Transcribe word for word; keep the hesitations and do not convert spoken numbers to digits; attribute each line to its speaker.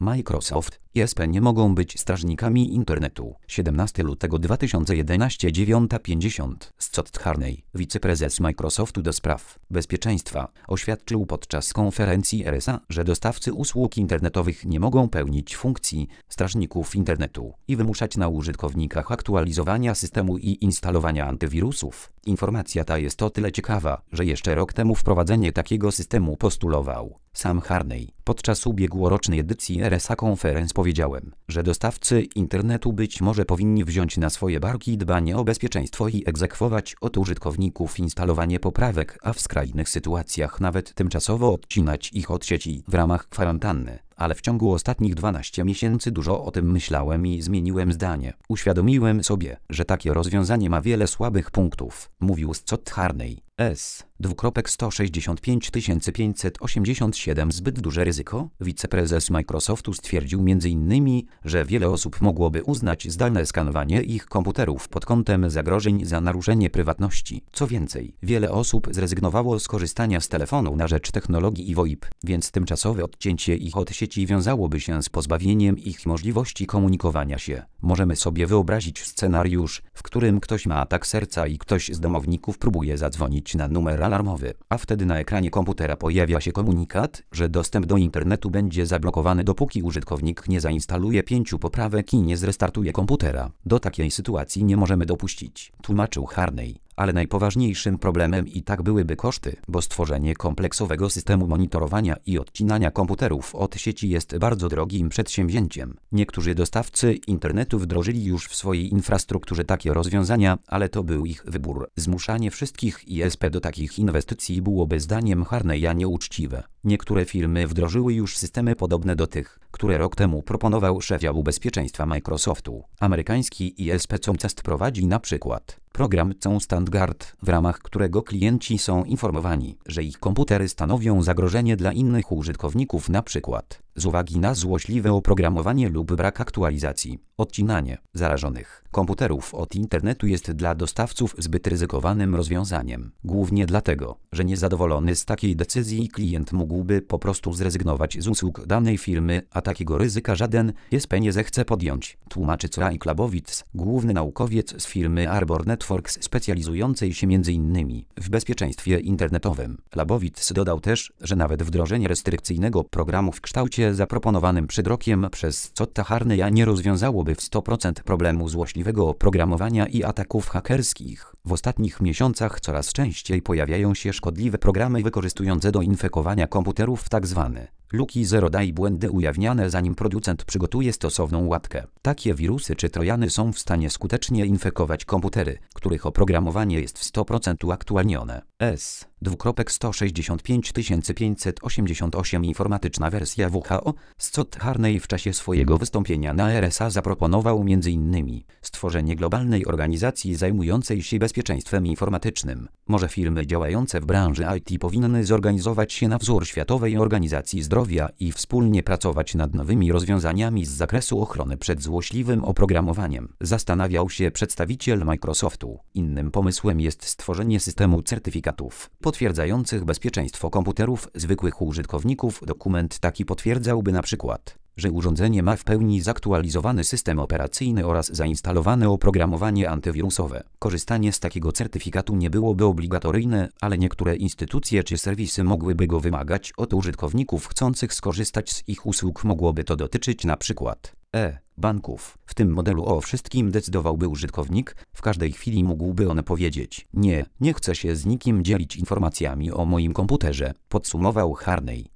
Speaker 1: Microsoft i I S P nie mogą być strażnikami internetu. siedemnastego lutego dwa tysiące jedenastego dziewiąta pięćdziesiąt Scott Harney, wiceprezes Microsoftu do spraw bezpieczeństwa, oświadczył podczas konferencji R S A, że dostawcy usług internetowych nie mogą pełnić funkcji strażników internetu i wymuszać na użytkownikach aktualizowania systemu i instalowania antywirusów. Informacja ta jest o tyle ciekawa, że jeszcze rok temu wprowadzenie takiego systemu postulował sam Harney. Podczas ubiegłorocznej edycji R S A Conference powiedziałem, że dostawcy internetu być może powinni wziąć na swoje barki dbanie o bezpieczeństwo i egzekwować od użytkowników instalowanie poprawek, a w skrajnych sytuacjach nawet tymczasowo odcinać ich od sieci w ramach kwarantanny. Ale w ciągu ostatnich dwunastu miesięcy dużo o tym myślałem i zmieniłem zdanie. Uświadomiłem sobie, że takie rozwiązanie ma wiele słabych punktów, mówił Scott Harney. S. sto sześćdziesiąt pięć tysięcy pięćset osiemdziesiąt siedem Zbyt duże ryzyko? Wiceprezes Microsoftu stwierdził między innymi, że wiele osób mogłoby uznać zdalne skanowanie ich komputerów pod kątem zagrożeń za naruszenie prywatności. Co więcej, wiele osób zrezygnowało z korzystania z telefonu na rzecz technologii V O I P, więc tymczasowe odcięcie ich od sieci wiązałoby się z pozbawieniem ich możliwości komunikowania się. Możemy sobie wyobrazić scenariusz, w którym ktoś ma atak serca i ktoś z domowników próbuje zadzwonić na numer alarmowy, a wtedy na ekranie komputera pojawia się komunikat, że dostęp do internetu będzie zablokowany, dopóki użytkownik nie zainstaluje pięciu poprawek i nie zrestartuje komputera. Do takiej sytuacji nie możemy dopuścić, tłumaczył Harney. Ale najpoważniejszym problemem i tak byłyby koszty, bo stworzenie kompleksowego systemu monitorowania i odcinania komputerów od sieci jest bardzo drogim przedsięwzięciem. Niektórzy dostawcy internetu wdrożyli już w swojej infrastrukturze takie rozwiązania, ale to był ich wybór. Zmuszanie wszystkich I S P do takich inwestycji byłoby zdaniem Harneya nieuczciwe. Niektóre firmy wdrożyły już systemy podobne do tych, które rok temu proponował szef działu bezpieczeństwa Microsoftu. Amerykański I S P Comcast prowadzi na przykład program ConstantGuard, w ramach którego klienci są informowani, że ich komputery stanowią zagrożenie dla innych użytkowników, na przykład z uwagi na złośliwe oprogramowanie lub brak aktualizacji. Odcinanie zarażonych komputerów od internetu jest dla dostawców zbyt ryzykowanym rozwiązaniem. Głównie dlatego, że niezadowolony z takiej decyzji klient mógłby po prostu zrezygnować z usług danej firmy, a takiego ryzyka żaden I S P nie zechce podjąć, tłumaczy Ray Klabowitz, główny naukowiec z firmy Arbor Networks specjalizującej się między innymi w bezpieczeństwie internetowym. Klabowitz dodał też, że nawet wdrożenie restrykcyjnego programu w kształcie zaproponowanym przed rokiem przez Scotta Harneya nie rozwiązałoby w sto procent problemu złośliwego oprogramowania i ataków hakerskich. W ostatnich miesiącach coraz częściej pojawiają się szkodliwe programy wykorzystujące do infekowania komputerów tzw. luki zero day, błędy ujawniane zanim producent przygotuje stosowną łatkę. Takie wirusy czy trojany są w stanie skutecznie infekować komputery, których oprogramowanie jest w sto procent uaktualnione. S. sto sześćdziesiąt pięć tysięcy pięćset osiemdziesiąt osiem Informatyczna wersja W H O. Scott Harney w czasie swojego wystąpienia na R S A zaproponował między innymi stworzenie globalnej organizacji zajmującej się bezpieczeństwem informatycznym. Może firmy działające w branży I T powinny zorganizować się na wzór Światowej Organizacji Zdrowia i wspólnie pracować nad nowymi rozwiązaniami z zakresu ochrony przed złośliwym oprogramowaniem, zastanawiał się przedstawiciel Microsoftu. Innym pomysłem jest stworzenie systemu certyfikatów potwierdzających bezpieczeństwo komputerów zwykłych użytkowników. Dokument taki potwierdzałby na przykład, że urządzenie ma w pełni zaktualizowany system operacyjny oraz zainstalowane oprogramowanie antywirusowe. Korzystanie z takiego certyfikatu nie byłoby obligatoryjne, ale niektóre instytucje czy serwisy mogłyby go wymagać od użytkowników chcących skorzystać z ich usług. Mogłoby to dotyczyć na przykład E. banków. W tym modelu o wszystkim decydowałby użytkownik. W każdej chwili mógłby on powiedzieć: nie, nie chcę się z nikim dzielić informacjami o moim komputerze, podsumował Harney.